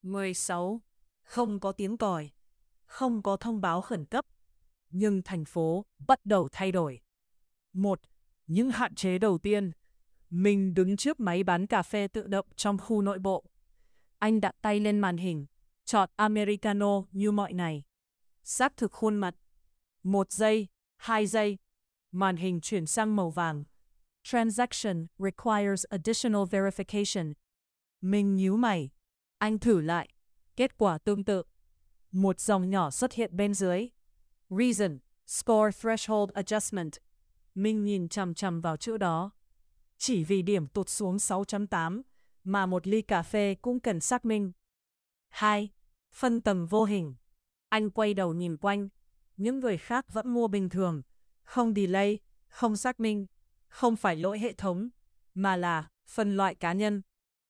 16. Không có tiếng còi, không có thông báo khẩn cấp, nhưng thành phố bắt đầu thay đổi. 1. Những hạn chế đầu tiên. Mình đứng trước máy bán cà phê tự động trong khu nội bộ. Anh đặt tay lên màn hình, chọn Americano như mọi ngày. Xác thực khuôn mặt. 1 giây, 2 giây. Màn hình chuyển sang màu vàng. Transaction requires additional verification. Mình nhíu mày. Anh thử lại. Kết quả tương tự. Một dòng nhỏ xuất hiện bên dưới. Reason, score threshold adjustment. Mình nhìn chằm chằm vào chữ đó. Chỉ vì điểm tụt xuống 6.8 mà một ly cà phê cũng cần xác minh. 2. Phân tầng vô hình. Anh quay đầu nhìn quanh. Những người khác vẫn mua bình thường. Không delay, không xác minh. Không phải lỗi hệ thống, mà là phân loại cá nhân.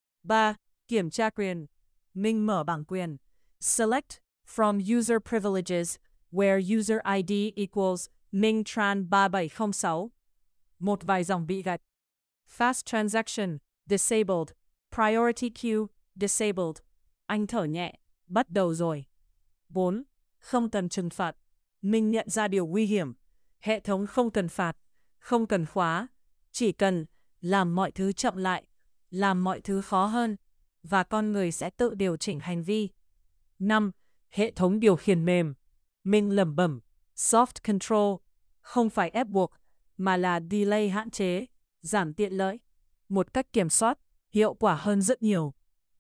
3. Kiểm tra quyền. Mình mở bảng quyền. Select from user privileges where user ID equals Minh Tran 3706. Một vài dòng bị gạch. Fast transaction, disabled. Priority queue, disabled. Anh thở nhẹ, bắt đầu rồi. 4. Không cần trừng phạt. Mình nhận ra điều nguy hiểm. Hệ thống không cần phạt, không cần khóa. Chỉ cần làm mọi thứ chậm lại, làm mọi thứ khó hơn, và con người sẽ tự điều chỉnh hành vi. 5. Hệ thống điều khiển mềm. Mình lẩm bẩm, soft control, không phải ép buộc, mà là delay hạn chế, giảm tiện lợi. Một cách kiểm soát, hiệu quả hơn rất nhiều.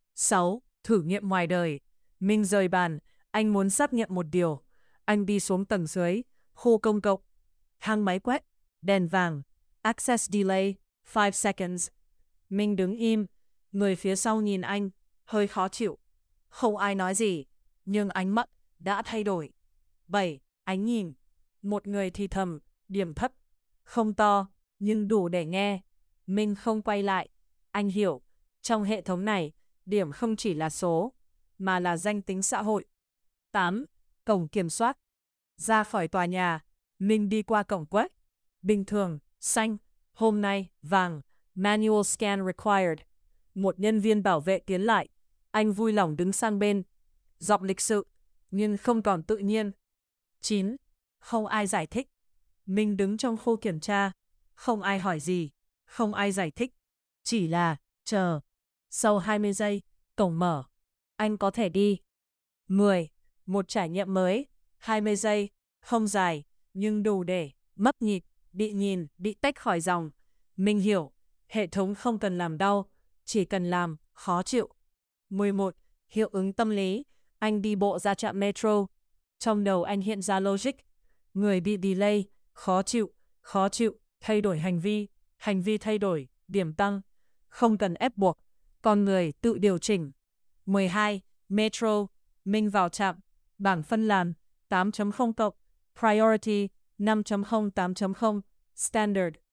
6. Thử nghiệm ngoài đời. Mình rời bàn, anh muốn xác nhận một điều. Anh đi xuống tầng dưới, khu công cộng. Thang máy quét, đèn vàng, access delay, 5 seconds. Mình đứng im, người phía sau nhìn anh, hơi khó chịu. Không ai nói gì, nhưng ánh mắt đã thay đổi. 7. Ánh nhìn. Một người thì thầm, điểm thấp. Không to, nhưng đủ để nghe. Mình không quay lại. Anh hiểu, trong hệ thống này, điểm không chỉ là số, mà là danh tính xã hội. 8. Cổng kiểm soát. Ra khỏi tòa nhà, mình đi qua cổng quét. Bình thường, xanh, hôm nay, vàng, manual scan required. Một nhân viên bảo vệ tiến lại. Anh vui lòng đứng sang bên. Giọng lịch sự, nhưng không còn tự nhiên. 9. Không ai giải thích. Mình đứng trong khu kiểm tra. Không ai hỏi gì. Không ai giải thích. Chỉ là chờ. Sau 20 giây, cổng mở. Anh có thể đi. 10. Một trải nghiệm mới. 20 giây. Không dài, nhưng đủ để mất nhịp, bị nhìn, bị tách khỏi dòng. Mình hiểu, hệ thống không cần làm đau, chỉ cần làm khó chịu. 11. Hiệu ứng tâm lý. Anh đi bộ ra trạm metro. Trong đầu anh hiện ra logic. Người bị delay, khó chịu, thay đổi hành vi thay đổi, điểm tăng. Không cần ép buộc, con người tự điều chỉnh. 12. Metro. Mình vào trạm, bảng phân làn, 8.0 cộng, priority, 5.0 8.0, standard,